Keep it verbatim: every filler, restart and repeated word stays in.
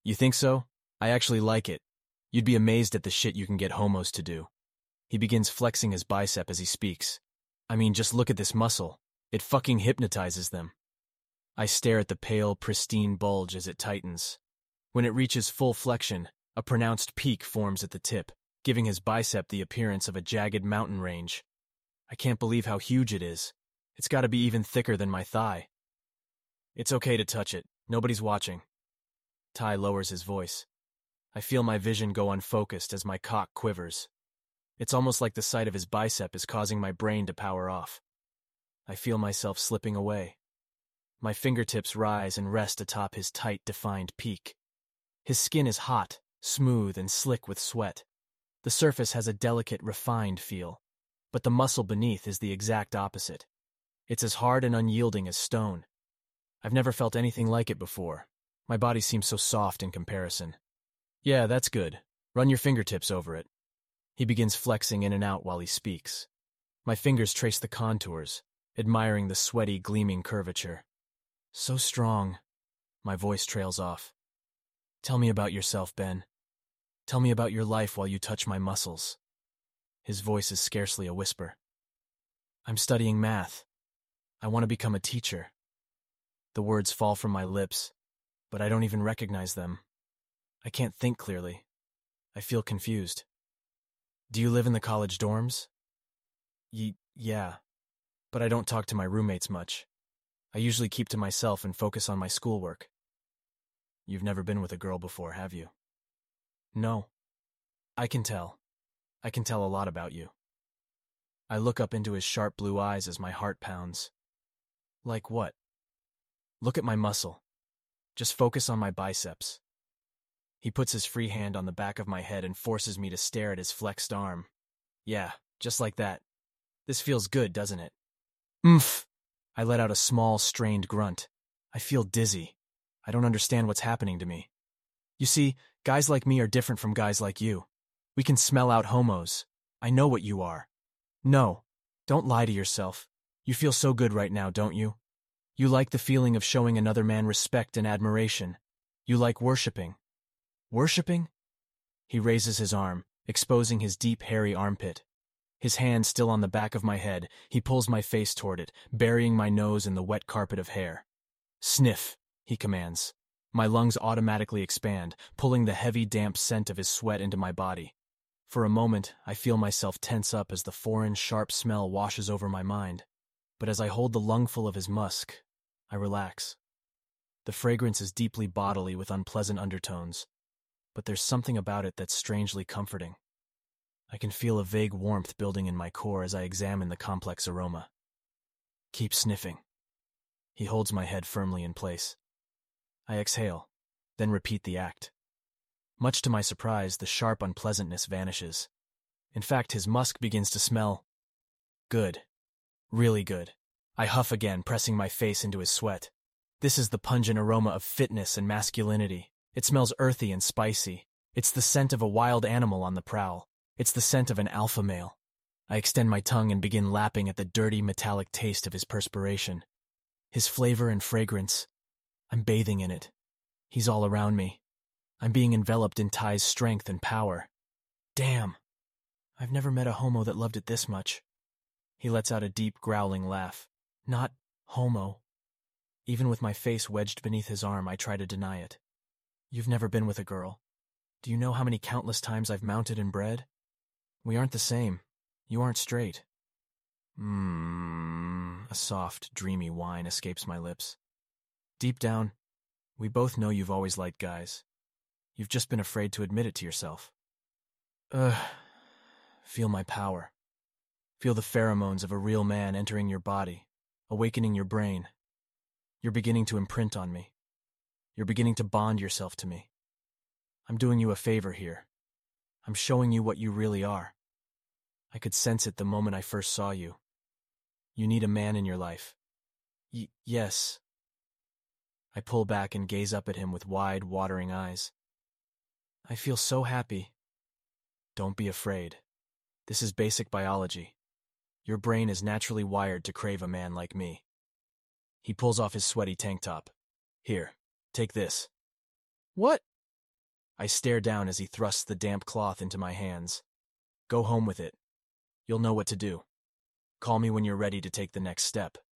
You think so? I actually like it. You'd be amazed at the shit you can get homos to do. He begins flexing his bicep as he speaks. I mean, just look at this muscle. It fucking hypnotizes them. I stare at the pale, pristine bulge as it tightens. When it reaches full flexion, a pronounced peak forms at the tip, giving his bicep the appearance of a jagged mountain range. I can't believe how huge it is. It's gotta be even thicker than my thigh. It's okay to touch it. Nobody's watching. Ty lowers his voice. I feel my vision go unfocused as my cock quivers. It's almost like the sight of his bicep is causing my brain to power off. I feel myself slipping away. My fingertips rise and rest atop his tight, defined peak. His skin is hot, smooth, and slick with sweat. The surface has a delicate, refined feel, but the muscle beneath is the exact opposite. It's as hard and unyielding as stone. I've never felt anything like it before. My body seems so soft in comparison. Yeah, that's good. Run your fingertips over it. He begins flexing in and out while he speaks. My fingers trace the contours, admiring the sweaty, gleaming curvature. So strong. My voice trails off. Tell me about yourself, Ben. Tell me about your life while you touch my muscles. His voice is scarcely a whisper. I'm studying math. I want to become a teacher. The words fall from my lips, but I don't even recognize them. I can't think clearly. I feel confused. Do you live in the college dorms? Ye- yeah, but I don't talk to my roommates much. I usually keep to myself and focus on my schoolwork. You've never been with a girl before, have you? No. I can tell. I can tell a lot about you. I look up into his sharp blue eyes as my heart pounds. Like what? Look at my muscle. Just focus on my biceps. He puts his free hand on the back of my head and forces me to stare at his flexed arm. Yeah, just like that. This feels good, doesn't it? Oomph! I let out a small, strained grunt. I feel dizzy. I don't understand what's happening to me. You see, guys like me are different from guys like you. We can smell out homos. I know what you are. No, don't lie to yourself. You feel so good right now, don't you? You like the feeling of showing another man respect and admiration. You like worshipping. Worshipping? He raises his arm, exposing his deep, hairy armpit. His hand still on the back of my head, he pulls my face toward it, burying my nose in the wet carpet of hair. Sniff, he commands. My lungs automatically expand, pulling the heavy, damp scent of his sweat into my body. For a moment, I feel myself tense up as the foreign, sharp smell washes over my mind. But as I hold the lungful of his musk, I relax. The fragrance is deeply bodily with unpleasant undertones, but there's something about it that's strangely comforting. I can feel a vague warmth building in my core as I examine the complex aroma. Keep sniffing. He holds my head firmly in place. I exhale, then repeat the act. Much to my surprise, the sharp unpleasantness vanishes. In fact, his musk begins to smell good. Really good. I huff again, pressing my face into his sweat. This is the pungent aroma of fitness and masculinity. It smells earthy and spicy. It's the scent of a wild animal on the prowl. It's the scent of an alpha male. I extend my tongue and begin lapping at the dirty, metallic taste of his perspiration. His flavor and fragrance. I'm bathing in it. He's all around me. I'm being enveloped in Ty's strength and power. Damn. I've never met a homo that loved it this much. He lets out a deep, growling laugh. Not homo. Even with my face wedged beneath his arm, I try to deny it. You've never been with a girl. Do you know how many countless times I've mounted and bred? We aren't the same. You aren't straight. Mmm. A soft, dreamy whine escapes my lips. Deep down, we both know you've always liked guys. You've just been afraid to admit it to yourself. Ugh. Feel my power. Feel the pheromones of a real man entering your body, awakening your brain. You're beginning to imprint on me. You're beginning to bond yourself to me. I'm doing you a favor here. I'm showing you what you really are. I could sense it the moment I first saw you. You need a man in your life. Y- yes. I pull back and gaze up at him with wide, watering eyes. I feel so happy. Don't be afraid. This is basic biology. Your brain is naturally wired to crave a man like me. He pulls off his sweaty tank top. Here, take this. What? I stare down as he thrusts the damp cloth into my hands. Go home with it. You'll know what to do. Call me when you're ready to take the next step.